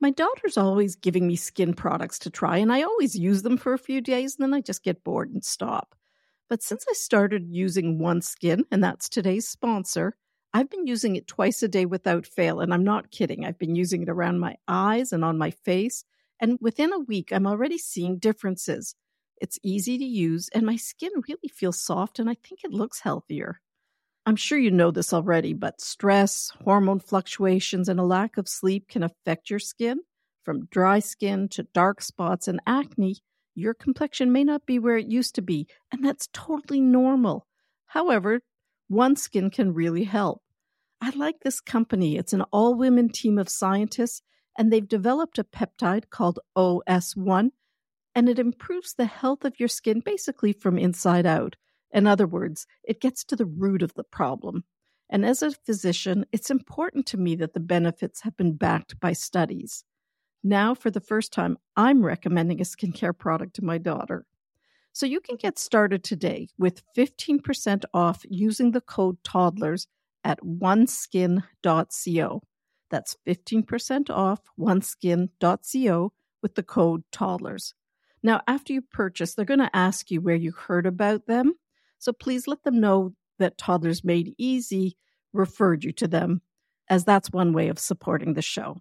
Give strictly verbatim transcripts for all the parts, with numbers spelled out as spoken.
My daughter's always giving me skin products to try, and I always use them for a few days, and then I just get bored and stop. But since I started using OneSkin, and that's today's sponsor, I've been using it twice a day without fail, and I'm not kidding. I've been using it around my eyes and on my face, and within a week, I'm already seeing differences. It's easy to use, and my skin really feels soft, and I think it looks healthier. I'm sure you know this already, but stress, hormone fluctuations, and a lack of sleep can affect your skin. From dry skin to dark spots and acne, your complexion may not be where it used to be, and that's totally normal. However, OneSkin can really help. I like this company. It's an all-women team of scientists, and they've developed a peptide called O S one, and it improves the health of your skin basically from inside out. In other words, it gets to the root of the problem. And as a physician, it's important to me that the benefits have been backed by studies. Now, for the first time, I'm recommending a skincare product to my daughter. So you can get started today with fifteen percent off using the code TODDLERS at oneskin dot co. That's fifteen percent off oneskin dot co with the code TODDLERS. Now, after you purchase, they're going to ask you where you heard about them. So please let them know that Toddlers Made Easy referred you to them, as that's one way of supporting the show.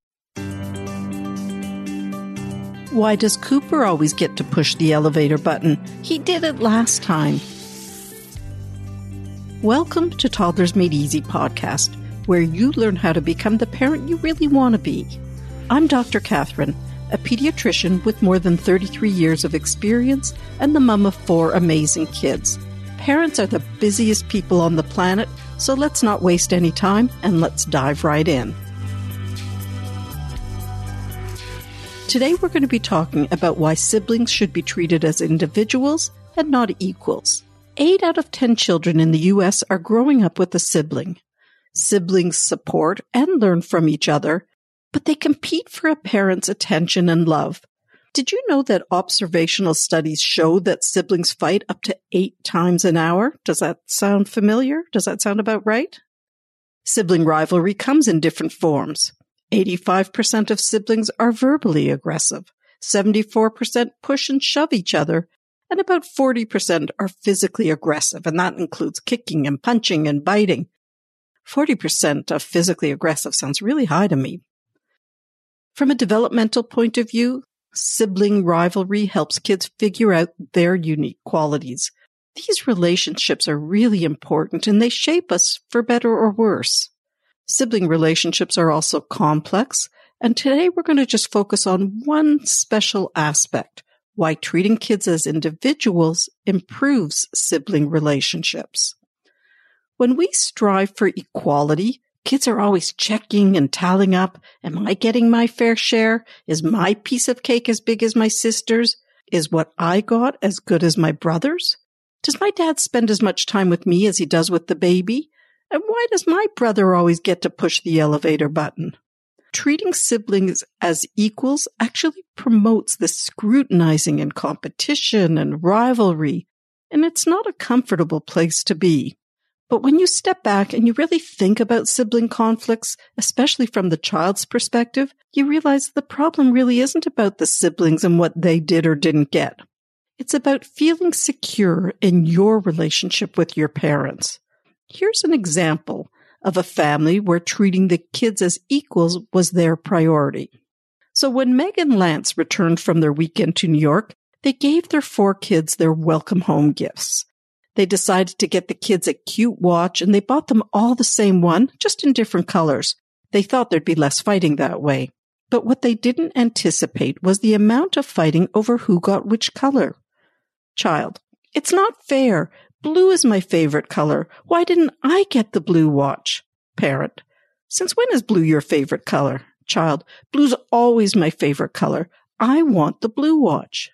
Why does Cooper always get to push the elevator button? He did it last time. Welcome to Toddlers Made Easy podcast, where you learn how to become the parent you really want to be. I'm Doctor Catherine, a pediatrician with more than thirty-three years of experience and the mom of four amazing kids. Parents are the busiest people on the planet, so let's not waste any time and let's dive right in. Today we're going to be talking about why siblings should be treated as individuals and not equals. Eight out of ten children in the U S are growing up with a sibling. Siblings support and learn from each other, but they compete for a parent's attention and love. Did you know that observational studies show that siblings fight up to eight times an hour? Does that sound familiar? Does that sound about right? Sibling rivalry comes in different forms. eighty-five percent of siblings are verbally aggressive, seventy-four percent push and shove each other, and about forty percent are physically aggressive, and that includes kicking and punching and biting. forty percent of physically aggressive sounds really high to me. From a developmental point of view, sibling rivalry helps kids figure out their unique qualities. These relationships are really important and they shape us for better or worse. Sibling relationships are also complex, and today we're going to just focus on one special aspect, why treating kids as individuals improves sibling relationships. When we strive for equality, kids are always checking and tallying up. Am I getting my fair share? Is my piece of cake as big as my sister's? Is what I got as good as my brother's? Does my dad spend as much time with me as he does with the baby? And why does my brother always get to push the elevator button? Treating siblings as equals actually promotes the scrutinizing and competition and rivalry, and it's not a comfortable place to be. But when you step back and you really think about sibling conflicts, especially from the child's perspective, you realize the problem really isn't about the siblings and what they did or didn't get. It's about feeling secure in your relationship with your parents. Here's an example of a family where treating the kids as equals was their priority. So when Meg and Lance returned from their weekend to New York, they gave their four kids their welcome home gifts. They decided to get the kids a cute watch, and they bought them all the same one, just in different colors. They thought there'd be less fighting that way. But what they didn't anticipate was the amount of fighting over who got which color. Child: It's not fair. Blue is my favorite color. Why didn't I get the blue watch? Parent: Since when is blue your favorite color? Child: Blue's always my favorite color. I want the blue watch.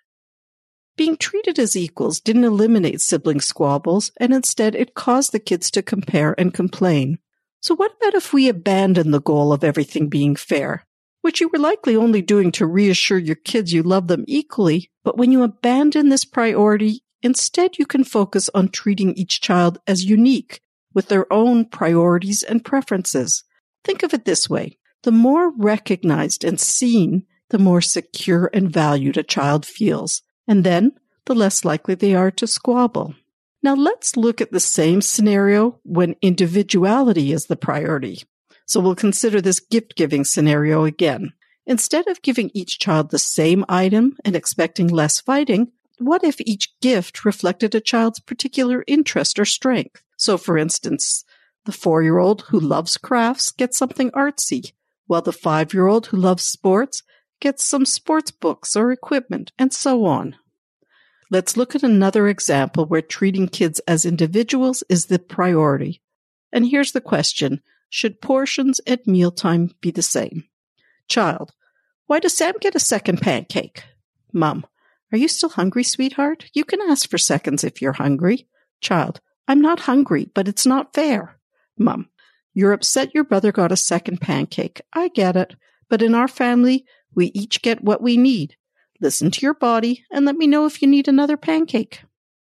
Being treated as equals didn't eliminate sibling squabbles, and instead it caused the kids to compare and complain. So what about if we abandon the goal of everything being fair, which you were likely only doing to reassure your kids you love them equally, but when you abandon this priority, instead you can focus on treating each child as unique, with their own priorities and preferences. Think of it this way. The more recognized and seen, the more secure and valued a child feels, and then the less likely they are to squabble. Now let's look at the same scenario when individuality is the priority. So we'll consider this gift-giving scenario again. Instead of giving each child the same item and expecting less fighting, what if each gift reflected a child's particular interest or strength? So for instance, the four-year-old who loves crafts gets something artsy, while the five-year-old who loves sports gets some sports books or equipment, and so on. Let's look at another example where treating kids as individuals is the priority. And here's the question. Should portions at mealtime be the same? Child: Why does Sam get a second pancake? Mom: Are you still hungry, sweetheart? You can ask for seconds if you're hungry. Child: I'm not hungry, but it's not fair. Mom: You're upset your brother got a second pancake. I get it. But in our family, we each get what we need. Listen to your body and let me know if you need another pancake.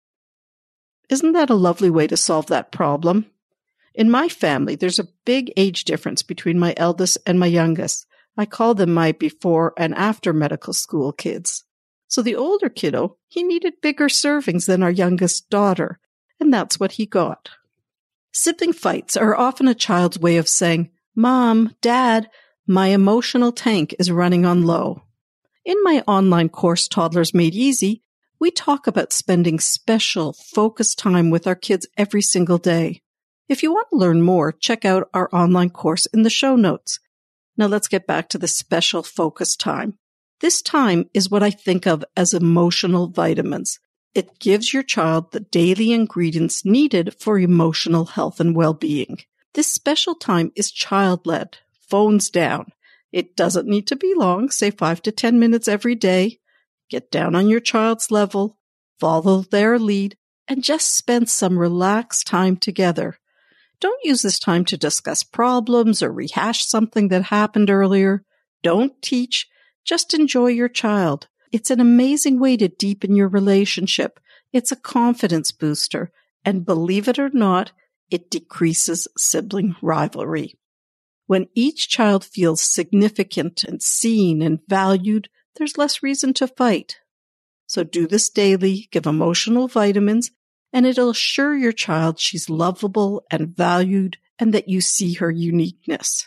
Isn't that a lovely way to solve that problem? In my family, there's a big age difference between my eldest and my youngest. I call them my before and after medical school kids. So the older kiddo, he needed bigger servings than our youngest daughter, and that's what he got. Sibling fights are often a child's way of saying, Mom, Dad, my emotional tank is running on low. In my online course, Toddlers Made Easy, we talk about spending special, focused time with our kids every single day. If you want to learn more, check out our online course in the show notes. Now let's get back to the special focus time. This time is what I think of as emotional vitamins. It gives your child the daily ingredients needed for emotional health and well-being. This special time is child-led, phones down. It doesn't need to be long, say five to ten minutes every day. Get down on your child's level, follow their lead, and just spend some relaxed time together. Don't use this time to discuss problems or rehash something that happened earlier. Don't teach. Just enjoy your child. It's an amazing way to deepen your relationship. It's a confidence booster. And believe it or not, it decreases sibling rivalry. When each child feels significant and seen and valued, there's less reason to fight. So do this daily, give emotional vitamins, and it'll assure your child she's lovable and valued and that you see her uniqueness.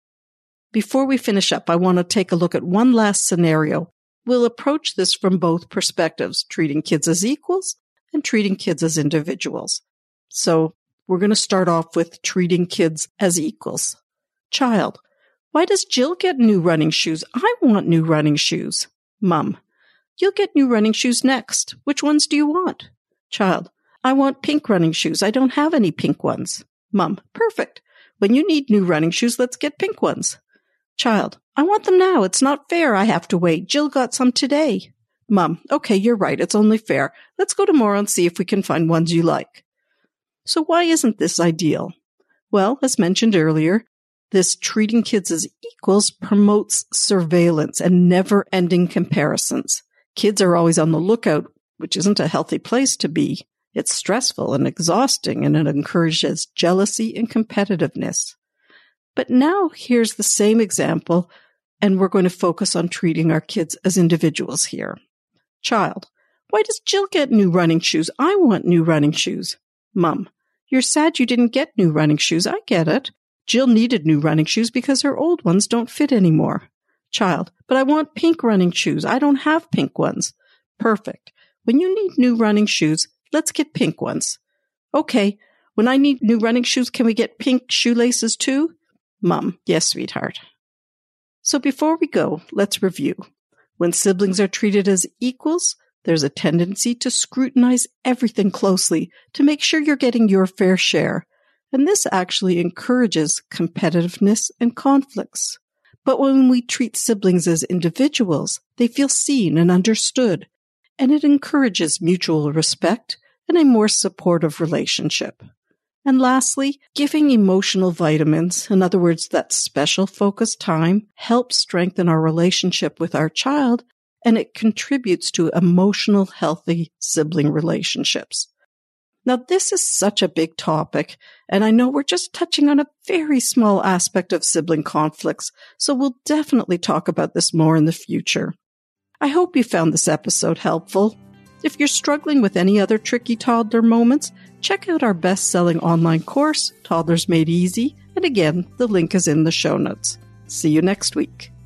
Before we finish up, I want to take a look at one last scenario. We'll approach this from both perspectives, treating kids as equals and treating kids as individuals. So we're going to start off with treating kids as equals. Child: Why does Jill get new running shoes? I want new running shoes. Mom: You'll get new running shoes next. Which ones do you want? Child: I want pink running shoes. I don't have any pink ones. Mom: Perfect. When you need new running shoes, let's get pink ones. Child: I want them now. It's not fair. I have to wait. Jill got some today. Mom: Okay, you're right. It's only fair. Let's go tomorrow and see if we can find ones you like. So why isn't this ideal? Well, as mentioned earlier, this treating kids as equals promotes surveillance and never-ending comparisons. Kids are always on the lookout, which isn't a healthy place to be. It's stressful and exhausting, and it encourages jealousy and competitiveness. But now here's the same example, and we're going to focus on treating our kids as individuals here. Child: Why does Jill get new running shoes? I want new running shoes. Mom: You're sad you didn't get new running shoes. I get it. Jill needed new running shoes because her old ones don't fit anymore. Child: But I want pink running shoes. I don't have pink ones. Perfect. When you need new running shoes, let's get pink ones. Okay. When I need new running shoes, can we get pink shoelaces too? Mom: Yes, sweetheart. So before we go, let's review. When siblings are treated as equals, there's a tendency to scrutinize everything closely to make sure you're getting your fair share. And this actually encourages competitiveness and conflicts. But when we treat siblings as individuals, they feel seen and understood, and it encourages mutual respect and a more supportive relationship. And lastly, giving emotional vitamins, in other words, that special focused time, helps strengthen our relationship with our child, and it contributes to emotional, healthy sibling relationships. Now, this is such a big topic, and I know we're just touching on a very small aspect of sibling conflicts, so we'll definitely talk about this more in the future. I hope you found this episode helpful. If you're struggling with any other tricky toddler moments, check out our best-selling online course, Toddlers Made Easy, and again, the link is in the show notes. See you next week.